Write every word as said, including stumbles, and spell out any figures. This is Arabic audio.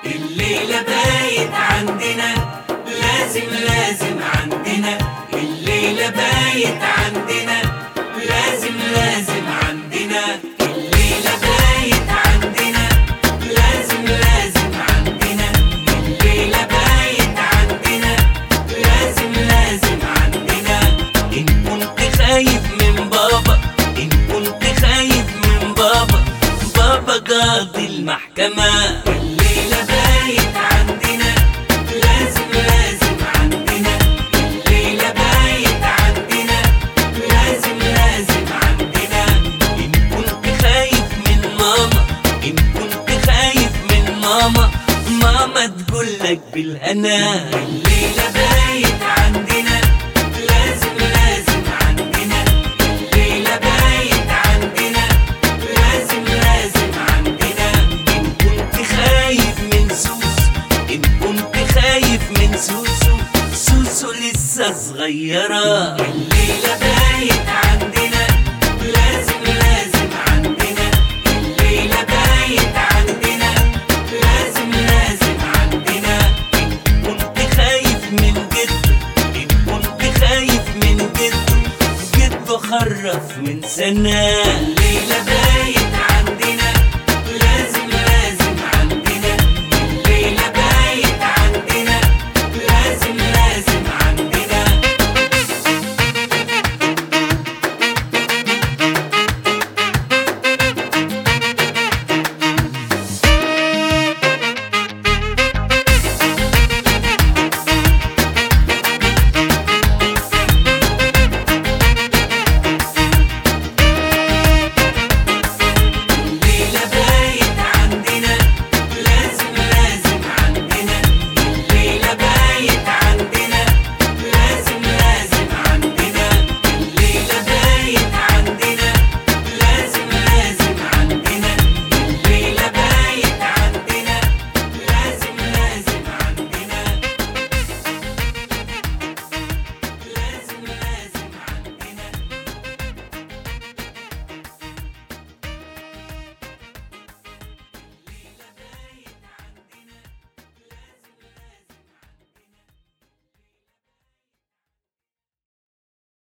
الليلة بايت عندنا، لازم لازم عندنا. الليلة بايت عندنا، لازم لازم عندنا. الليلة بايت عندنا، لازم لازم عندنا. الليلة بايت عندنا، لازم لازم عندنا. إن كنت خايف من بابا، إن كنت خايف من بابا، بابا قاضي المحكمة. الليلة بايت عندنا، لازم لازم عندنا. الليلة بايت عندنا، لازم لازم عندنا. إن كنت خايف من ماما، إن كنت خايف من ماما، ماما تقولك بالهنا. الليلة بايت عندنا، لازم لازم عندنا. الليلة بايت عندنا، لازم لازم عندنا. إن كنت خايف من سوسو، إن كنت خايف من سوسو، سوسو لسه صغيرة. الليلة بايت عندنا، لازم لازم عندنا. الليلة بايت عندنا، لازم لازم عندنا. إن كنت خايف من جده، إن كنت خايف من جده، جده خرف من سنة. الليلة